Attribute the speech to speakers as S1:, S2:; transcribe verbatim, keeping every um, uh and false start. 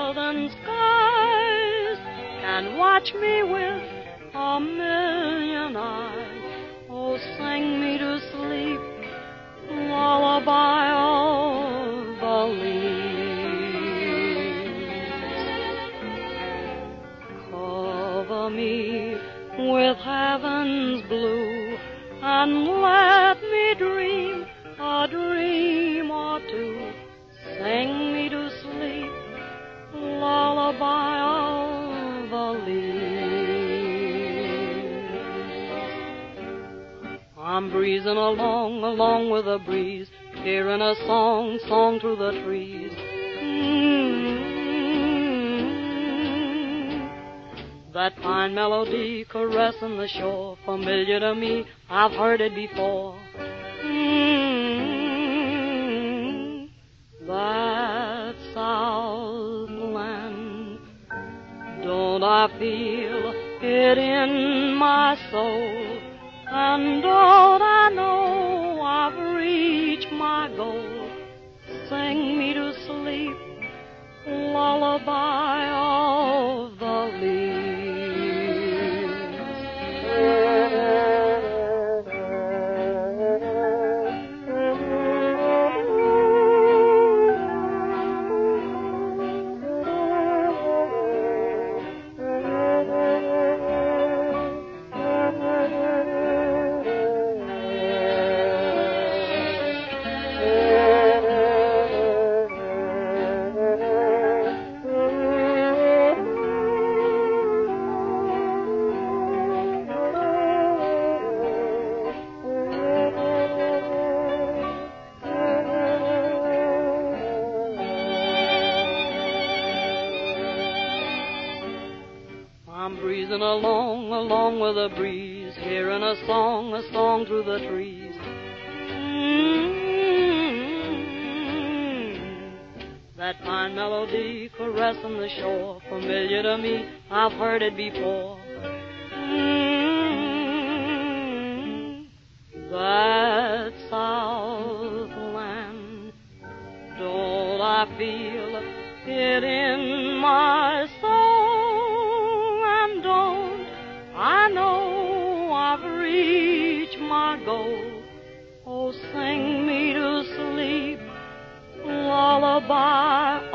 S1: southern skies can watch me with a million eyes. Oh, sing me to sleep, lullaby of the leaves. Cover me with heaven's blue and let me dream a dream or two. Sing me to sleep, lullaby of the leaves. I'm breezing along, along with the breeze, hearing a song, song through the trees. Mm-hmm. That fine melody caressing the shore, familiar to me, I've heard it before. Mm-hmm. That Southland, don't I feel it in my soul? And don't I know I've reached my goal? Sing me to sleep, lullaby of the leaves. I'm breezing along, along with the breeze, hearing a song, a song through the trees. Mm-hmm. That fine melody caressing the shore, familiar to me, I've heard it before. Mm-hmm. That Southland, don't I feel it in my soul? I know I've reached my goal. Oh, sing me to sleep, lullaby